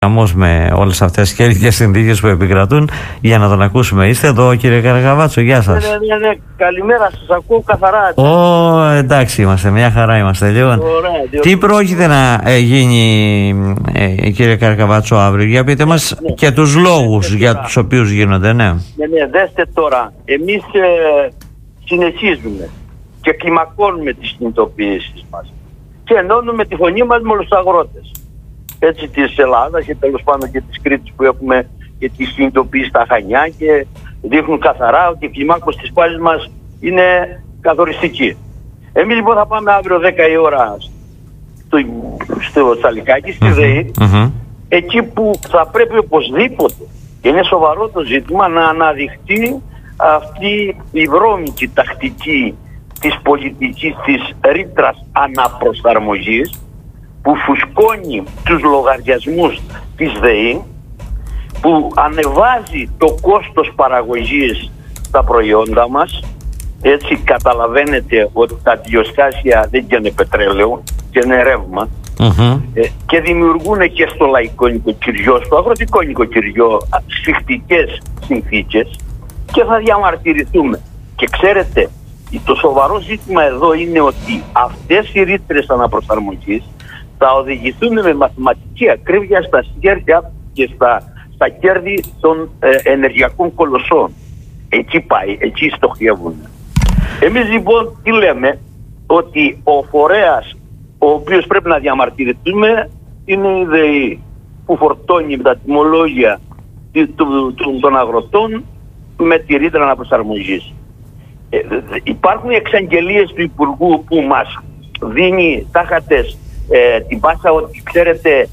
χαμός με όλες αυτές τις καιρικές συνθήκες που επικρατούν, για να τον ακούσουμε. Είστε εδώ, κύριε Καρακαβάτσο, γεια σας. Ναι. Καλημέρα, σας ακούω καθαρά. Εντάξει είμαστε, μια χαρά είμαστε. Λοιπόν, τι πρόκειται να γίνει, κύριε Καρακαβάτσο, αύριο? Για πείτε μας και τους λόγους για τους οποίους γίνονται. Ναι, δέστε τώρα, εμείς συνεχίζουμε και κλιμακώνουμε τις κινητοποιήσεις μας και ενώνουμε τη φωνή μας με όλους τους αγρότες. Έτσι της Ελλάδας και τέλος πάντων και της Κρήτης που έχουμε και τις κινητοποιήσεις στα Χανιά, και δείχνουν καθαρά ότι η κλιμάκωση της πάλης μας είναι καθοριστική. Εμείς λοιπόν θα πάμε αύριο 10 η ώρα στο Τσαλικάκι, στη ΔΕΗ, εκεί που θα πρέπει οπωσδήποτε, και είναι σοβαρό το ζήτημα, να αναδειχθεί αυτή η βρώμικη τακτική της πολιτικής της ρήτρας αναπροσαρμογής, που φουσκώνει τους λογαριασμούς της ΔΕΗ, που ανεβάζει το κόστος παραγωγής στα προϊόντα μας. Έτσι καταλαβαίνετε ότι τα αντιοστάσια δεν είναι πετρέλαιο, είναι ρεύμα, και δημιουργούν και στο λαϊκό νοικοκυριό, στο αγροτικό νοικοκυριό, σφιχτικές συνθήκες, και θα διαμαρτυρηθούμε. Και ξέρετε, το σοβαρό ζήτημα εδώ είναι ότι αυτές οι ρήτρες αναπροσαρμογής θα οδηγηθούν με μαθηματική ακρίβεια στα κέρδη και στα κέρδη των ενεργειακών κολοσσών. Εκεί πάει, εκεί στοχεύουν. Εμείς λοιπόν τι λέμε? Ότι ο φορέας ο οποίος πρέπει να διαμαρτυρηθούμε είναι η ΔΕΗ, που φορτώνει τα τιμολόγια των αγροτών με τη ρήτρα αναπροσαρμογής. Υπάρχουν εξαγγελίες του Υπουργού που μας δίνει τάχατες την πάσα ότι, ξέρετε,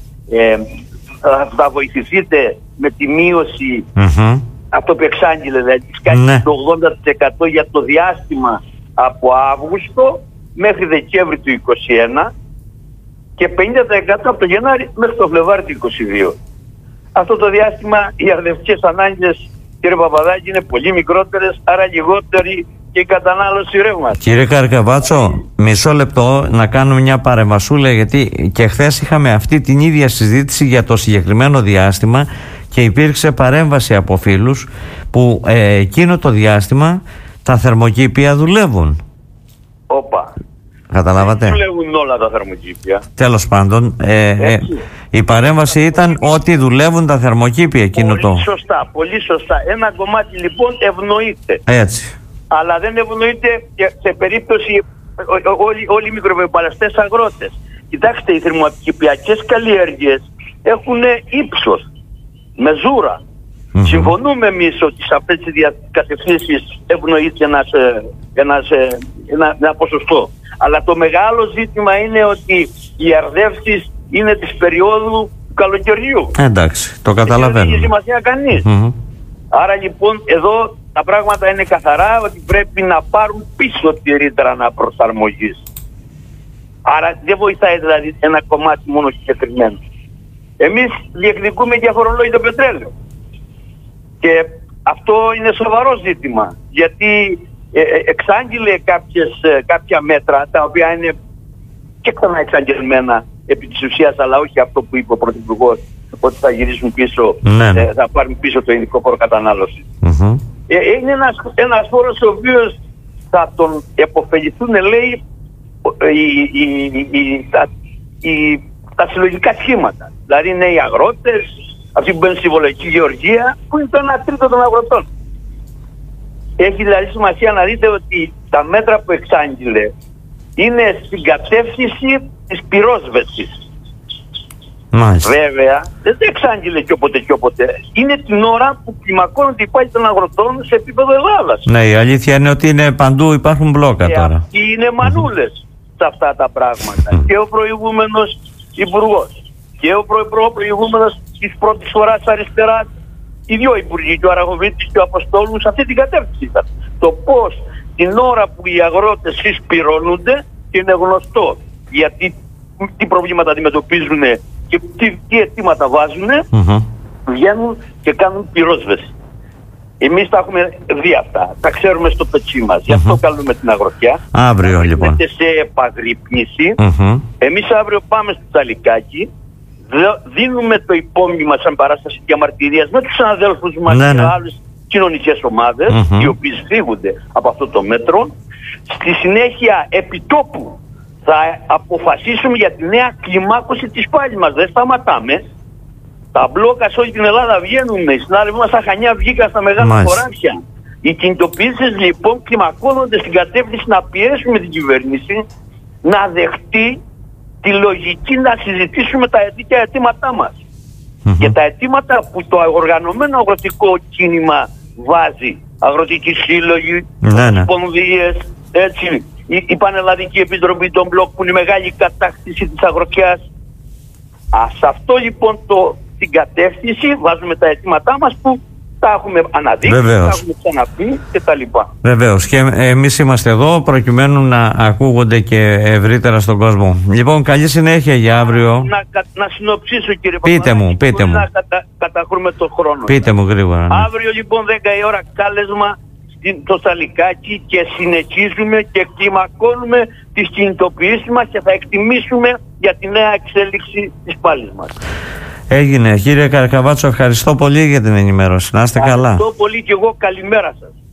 θα βοηθηθείτε με τη μείωση, αυτό που εξάγγειλε, δηλαδή το 80% για το διάστημα από Αύγουστο μέχρι Δεκέμβρη του 2021 και 50% από το Γενάρη μέχρι το Φλεβάρι του 2022. Αυτό το διάστημα οι αρδευτικές ανάγκες, κύριε Παπαδάκη, είναι πολύ μικρότερες, άρα λιγότερη και η κατανάλωση ρεύματος. Κύριε Καρακαβάτσο, μισό λεπτό να κάνουμε μια παρεμβασούλα, γιατί και χθες είχαμε αυτή την ίδια συζήτηση για το συγκεκριμένο διάστημα και υπήρξε παρέμβαση από φίλους που εκείνο το διάστημα τα θερμοκήπια δουλεύουν. Όπα. Καταλάβατε? Δεν δουλεύουν όλα τα θερμοκήπια. Τέλος πάντων, η παρέμβαση ήταν ότι δουλεύουν τα θερμοκήπια εκείνο το. Πολύ σωστά. Ένα κομμάτι λοιπόν ευνοείται. Έτσι. Αλλά δεν ευνοείται σε περίπτωση όλοι οι μικροεπιπαλαστές αγρότες. Κοιτάξτε, οι θερμοκηπιακές καλλιέργειες έχουν ύψος, μεζούρα. Συμφωνούμε εμείς ότι σε αυτές τις κατευθύνσεις ευνοείται ένα ποσοστό. Αλλά το μεγάλο ζήτημα είναι ότι οι αρδεύσεις είναι της περίοδου του καλοκαιριού. Εντάξει, το καταλαβαίνω. Δεν έχει σημασία κανείς. Άρα λοιπόν εδώ τα πράγματα είναι καθαρά, ότι πρέπει να πάρουν πίσω τη ρήτρα αναπροσαρμογής. Άρα δεν βοηθάει δηλαδή ένα κομμάτι μόνο συγκεκριμένο. Εμείς διεκδικούμε διαφορολόγητο πετρέλαιο. Και αυτό είναι σοβαρό ζήτημα, γιατί εξάγγειλε κάποια μέτρα τα οποία είναι και ξανά εξαγγελμένα επί της ουσίας, αλλά όχι αυτό που είπε ο Πρωθυπουργός, ότι θα γυρίσουν πίσω, θα πάρουν πίσω το ειδικό φόρο κατανάλωση. Είναι ένας φόρος ο οποίος θα τον επωφεληθούν, λέει, τα συλλογικά σχήματα. Δηλαδή είναι οι αγρότες, αυτοί που μπαίνουν στη συμβολική γεωργία, που είναι το 1/3 των αγροτών. Έχει δηλαδή σημασία να δείτε ότι τα μέτρα που εξάγγειλε είναι στην κατεύθυνση της πυρόσβεσης. Βέβαια, δεν εξάγγειλε και όποτε. Είναι την ώρα που κλιμακώνονται οι πάλι των αγροτών σε επίπεδο Ελλάδας. Ναι, η αλήθεια είναι ότι είναι παντού, υπάρχουν μπλόκα τώρα. Αυτοί είναι μανούλες σε αυτά τα πράγματα. Και ο προηγούμενος υπουργός και ο προηγούμενος της πρώτης φοράς αριστερά, οι δύο υπουργοί, και ο Αραγοβίτης και ο Αποστόλου, σε αυτή την κατεύθυνση ήταν. Το πώς την ώρα που οι αγρότες συσπυρώνονται, και είναι γνωστό γιατί τι προβλήματα αντιμετωπίζουν και τι αιτήματα βάζουν, βγαίνουν και κάνουν πυρόσβεση. Εμείς τα έχουμε δει αυτά, τα ξέρουμε στο πετσί μας. Γι' αυτό καλούμε την αγροτιά. Αύριο λοιπόν. Σε επαγρύπνηση. Εμείς αύριο πάμε στο Τσαλικάκι, δίνουμε το υπόμνημα σαν παράσταση διαμαρτυρίας με τους συναδέλφους μας και άλλες κοινωνικές ομάδες οι οποίες φύγονται από αυτό το μέτρο. Στη συνέχεια επιτόπου θα αποφασίσουμε για τη νέα κλιμάκωση της πάλης μας. Δεν σταματάμε. Τα μπλόκα σε όλη την Ελλάδα βγαίνουν. Οι συνάδελφοι μας στα Χανιά βγήκαν στα μεγάλα χωράφια. Οι κινητοποιήσεις λοιπόν κλιμακώνονται στην κατεύθυνση να πιέσουμε την κυβέρνηση να δεχτεί τη λογική να συζητήσουμε τα αιτήματά μας. Και τα αιτήματα που το οργανωμένο αγροτικό κίνημα βάζει, αγροτικοί σύλλογοι, σπονδίες, έτσι, η Πανελλαδική Επιτροπή των Μπλοκ που είναι η μεγάλη κατάκτηση της αγροτιάς. Σε αυτό λοιπόν την κατεύθυνση βάζουμε τα αιτήματά μας που τα έχουμε αναδείξει, τα έχουμε ξαναπεί κτλ. Βεβαίως. Και εμείς είμαστε εδώ προκειμένου να ακούγονται και ευρύτερα στον κόσμο. Λοιπόν, καλή συνέχεια για αύριο. Να συνοψίσω, κύριε Πείτε μου. Να καταχρούμε τον χρόνο. Πείτε μου γρήγορα. Ναι. Αύριο λοιπόν 10 η ώρα κάλεσμα στο Σαλικάκι και συνεχίζουμε και κλιμακώνουμε τις κινητοποιήσεις μας και θα εκτιμήσουμε για τη νέα εξέλιξη της πάλης μας. Έγινε. Κύριε Καρακαβάτσο, ευχαριστώ πολύ για την ενημέρωση. Να είστε καλά. Ευχαριστώ πολύ και εγώ. Καλημέρα σας.